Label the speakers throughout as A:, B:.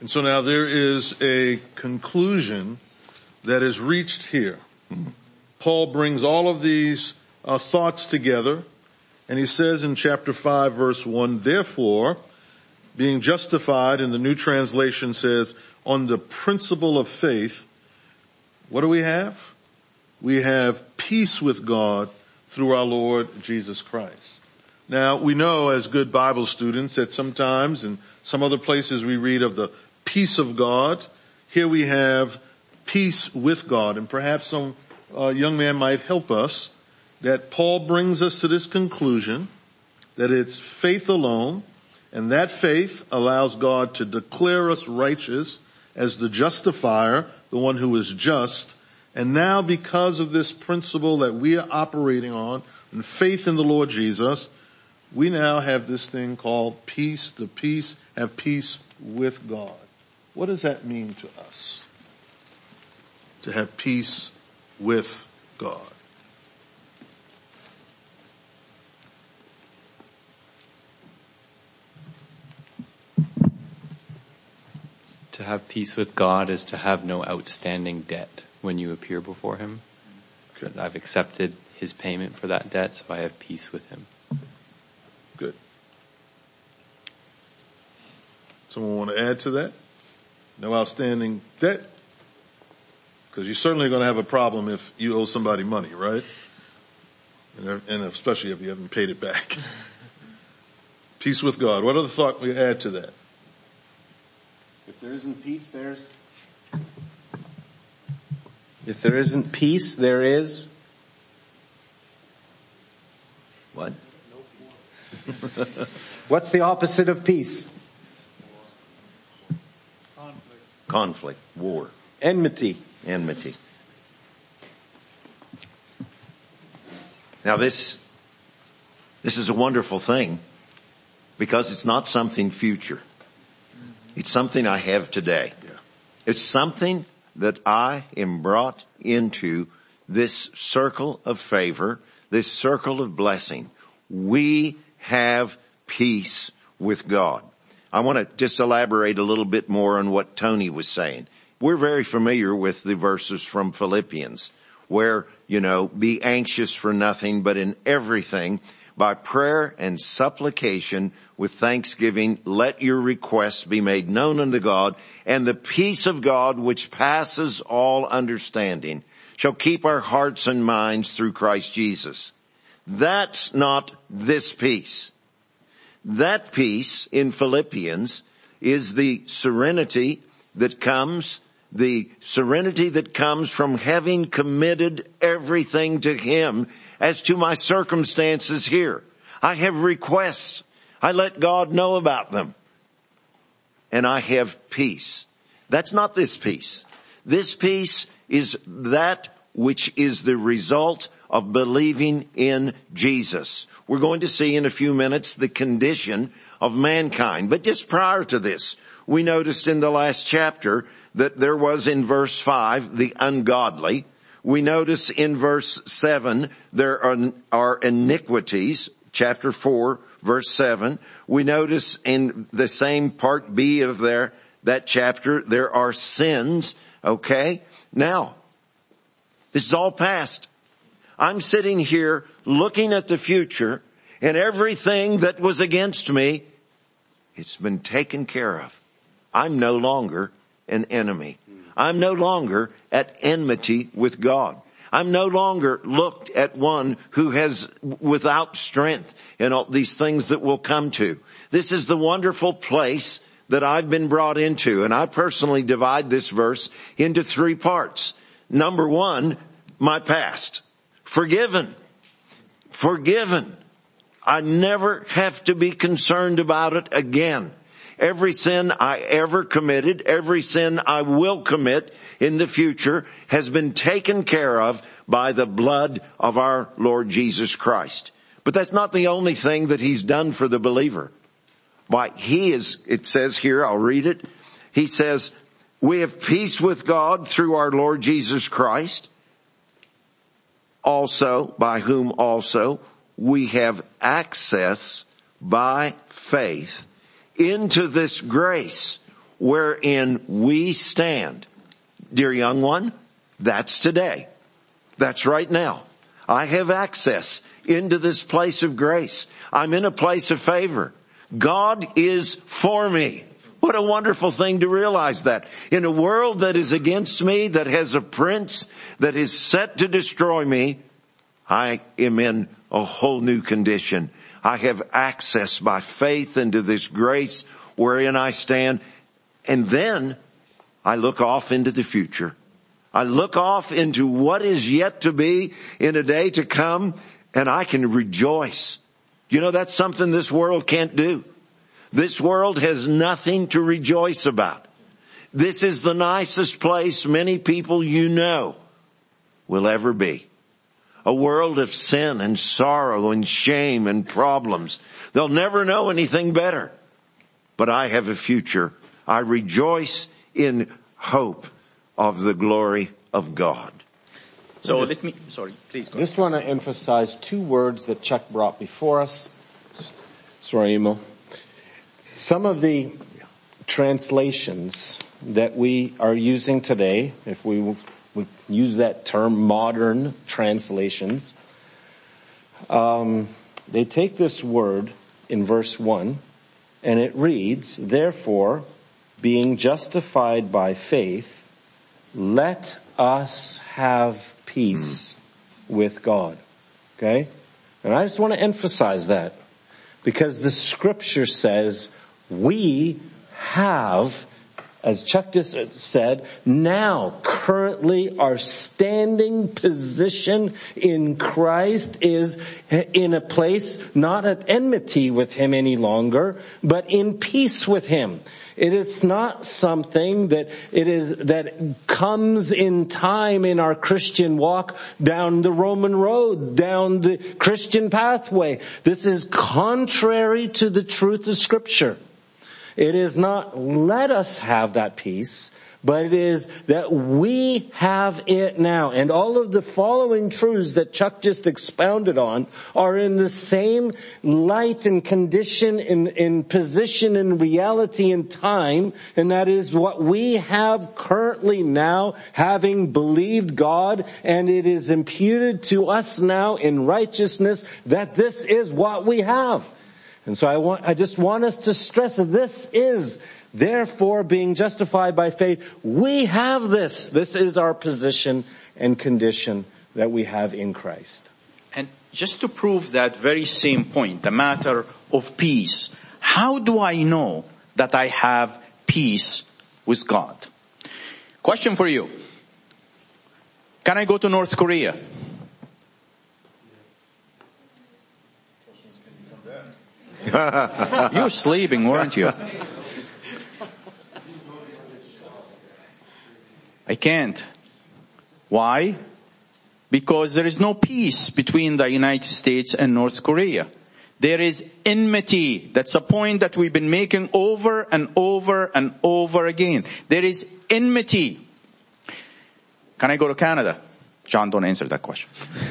A: And so now there is a conclusion that is reached here. Paul brings all of these thoughts together, and he says in chapter 5 verse 1, therefore, being justified, in the New Translation says, on the principle of faith, what do we have? We have peace with God through our Lord Jesus Christ. Now, we know as good Bible students that sometimes in some other places we read of the peace of God. Here we have peace with God. And perhaps some young man might help us that Paul brings us to this conclusion that it's faith alone, and that faith allows God to declare us righteous as the justifier, the one who is just. And now because of this principle that we are operating on, and faith in the Lord Jesus, we now have this thing called peace, have peace with God. What does that mean to us? To have peace with God.
B: To have peace with God is to have no outstanding debt when you appear before Him.
A: Okay.
B: I've accepted His payment for that debt, so I have peace with Him.
A: Good. Someone want to add to that? No outstanding debt? Because you're certainly going to have a problem if you owe somebody money, right? And especially if you haven't paid it back. Peace with God. What other thought we add to that?
C: If there isn't peace, If there isn't peace, there is... What? What's the opposite of peace?
D: Conflict. War.
C: Enmity.
D: Now this is a wonderful thing because it's not something future. It's something I have today.
A: Yeah.
D: It's something that I am brought into this circle of favor, this circle of blessing. We have peace with God. I want to just elaborate a little bit more on what Tony was saying. We're very familiar with the verses from Philippians where, be anxious for nothing, but in everything, by prayer and supplication with thanksgiving, let your requests be made known unto God, and the peace of God which passes all understanding shall keep our hearts and minds through Christ Jesus. That's not this peace. That peace in Philippians is the serenity that comes from having committed everything to Him. As to my circumstances here, I have requests. I let God know about them. And I have peace. That's not this peace. This peace is that which is the result of believing in Jesus. We're going to see in a few minutes the condition of mankind. But just prior to this, we noticed in the last chapter that there was in verse 5 the ungodly. We notice in verse 7 there are iniquities, chapter 4, verse 7. We notice in the same part B of that chapter there are sins, okay? Now, this is all past. I'm sitting here looking at the future, and everything that was against me, it's been taken care of. I'm no longer an enemy. I'm no longer at enmity with God. I'm no longer looked at one who has without strength and all these things that we'll come to. This is the wonderful place that I've been brought into. And I personally divide this verse into 3 parts. Number 1, my past. Forgiven. I never have to be concerned about it again. Every sin I ever committed, every sin I will commit in the future has been taken care of by the blood of our Lord Jesus Christ. But that's not the only thing that He's done for the believer. Why, it says here, I'll read it. He says, we have peace with God through our Lord Jesus Christ, also, by whom also we have access by faith into this grace wherein we stand. Dear young one, that's today. That's right now. I have access into this place of grace. I'm in a place of favor. God is for me. What a wonderful thing to realize that. In a world that is against me, that has a prince that is set to destroy me, I am in a whole new condition. I have access by faith into this grace wherein I stand. And then I look off into the future. I look off into what is yet to be in a day to come, and I can rejoice. You know, that's something this world can't do. This world has nothing to rejoice about. This is the nicest place many people you know will ever be. A world of sin and sorrow and shame and problems. They'll never know anything better. But I have a future. I rejoice in hope of the glory of God.
E: So please go.
C: I just want to emphasize two words that Chuck brought before us. Sorry, Emil. Some of the translations that we are using today, if we use that term, modern translations, they take this word in verse 1 and it reads, therefore, being justified by faith, let us have peace with God. Okay? And I just want to emphasize that because the scripture says we have, as Chuck just said, now currently our standing position in Christ is in a place not at enmity with Him any longer, but in peace with Him. It is not something that comes in time in our Christian walk down the Roman road, down the Christian pathway. This is contrary to the truth of Scripture. It is not let us have that peace, but it is that we have it now. And all of the following truths that Chuck just expounded on are in the same light and condition, in position, in reality, and time. And that is what we have currently now, having believed God, and it is imputed to us now in righteousness that this is what we have. And so I just want us to stress that this is, therefore, being justified by faith. We have this. This is our position and condition that we have in Christ.
E: And just to prove that very same point, the matter of peace, how do I know that I have peace with God? Question for you. Can I go to North Korea? You were sleeping, weren't you? I can't. Why? Because there is no peace between the United States and North Korea. There is enmity. That's a point that we've been making over and over and over again. There is enmity. Can I go to Canada? John, don't answer that question.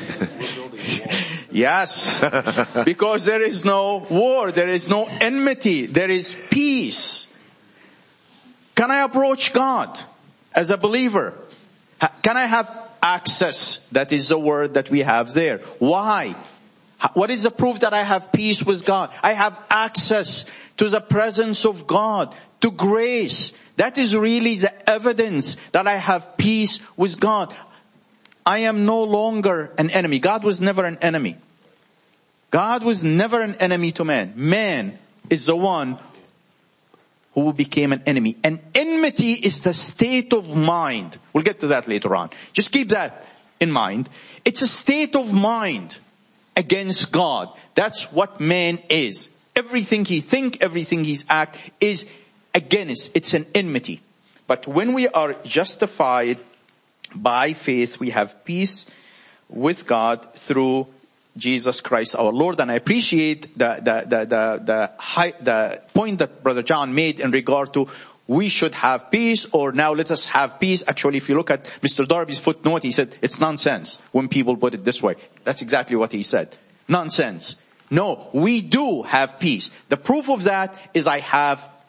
E: Yes, because there is no war, there is no enmity, there is peace. Can I approach God as a believer? Can I have access? That is the word that we have there. Why? What is the proof that I have peace with God? I have access to the presence of God, to grace. That is really the evidence that I have peace with God. I am no longer an enemy. God was never an enemy. God was never an enemy to man. Man is the one who became an enemy. And enmity is the state of mind. We'll get to that later on. Just keep that in mind. It's a state of mind against God. That's what man is. Everything he thinks, everything he's act is against. It's an enmity. But when we are justified by faith, we have peace with God through Jesus Christ our Lord. And I appreciate the point that Brother John made in regard to we should have peace, or now let us have peace. Actually, if you look at Mr. Darby's footnote, he said it's nonsense when people put it this way. That's exactly what he said. Nonsense. No, we do have peace. The proof of that is I have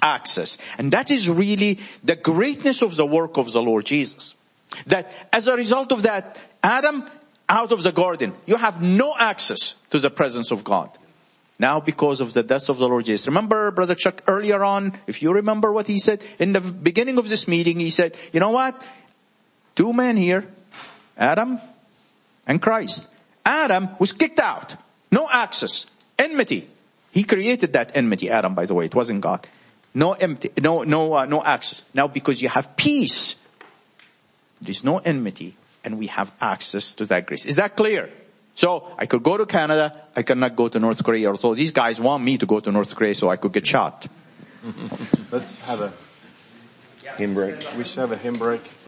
E: access. And that is really the greatness of the work of the Lord Jesus. That as a result of that, Adam, out of the garden, you have no access to the presence of God. Now because of the death of the Lord Jesus. Remember, Brother Chuck, earlier on, if you remember what he said, in the beginning of this meeting, he said, you know what? 2 men here, Adam and Christ. Adam was kicked out. No access. Enmity. He created that enmity, Adam, by the way. It wasn't God. No access. Now because you have peace, there's no enmity, and we have access to that grace. Is that clear? So I could go to Canada, I cannot go to North Korea. Although these guys want me to go to North Korea so I could get shot.
C: Let's have a
D: hymn break.
C: We should have a hymn break.